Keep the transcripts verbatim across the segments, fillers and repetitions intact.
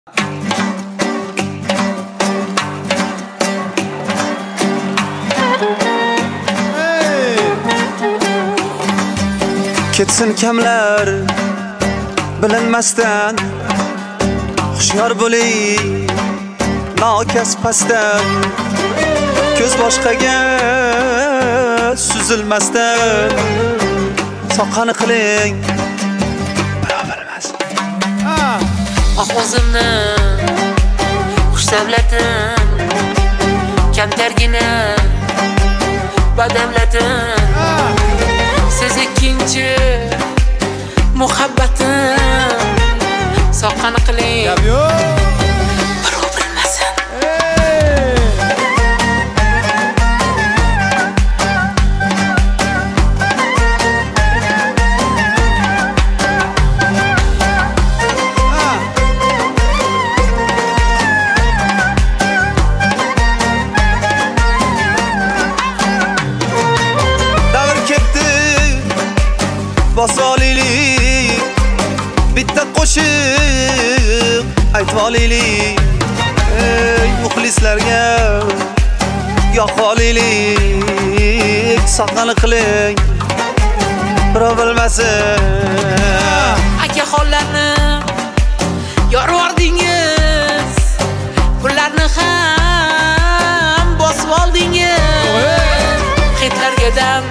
Ketsin kamlar bilinmasdan, hushyor bo'ling nokas pastdan, ko'z boshqaga suzilmasdan, soqqani qiling barobarmas. Oqozimni xush davlatim, kamtargina badavlatim, siz ikkinchi muhabbatim, soqqani qiling birov bilmasin. Davr ketdi bosoliylik, bitta qo'shiq aytvolaylik, ey muxlislarga yoqvolaylik, soqqani qiling birov bilmasin. Akaxonlarni yorvordingiz, pullarni ham bosib oldingiz, xitlarga dam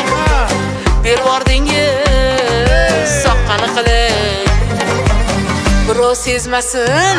bervordingiz, soqqani qiling birov sezmasin.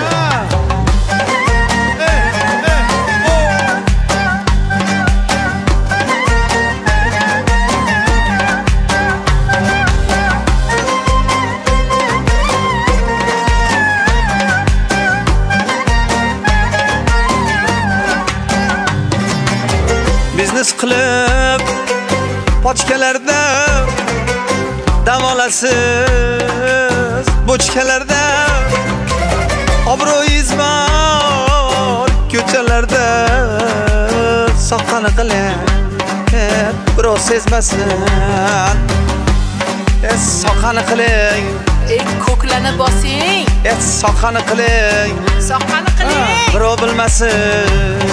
Biznes qilib pochkalarda dam olasiz, bochkalarda obro'yingiz bor ko'chalarda, soqqani qiling birov sezmasin. Es soqqani qiling, Ey ko'klarni bosing, es soqqani qiling soqqani qiling birov bilmasin.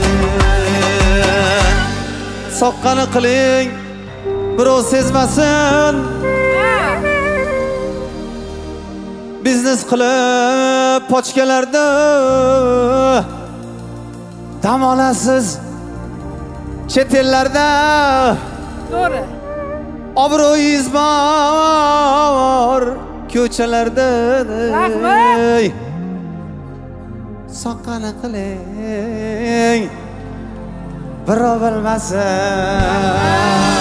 Soqqani qiling birov sezmasin. Biznes qilib pochkalarda dam olasiz, chet ellarda to'g'ri obro'yingiz bor ko'chalarda. Rahmat. Soqqani qiling birov bilmasin.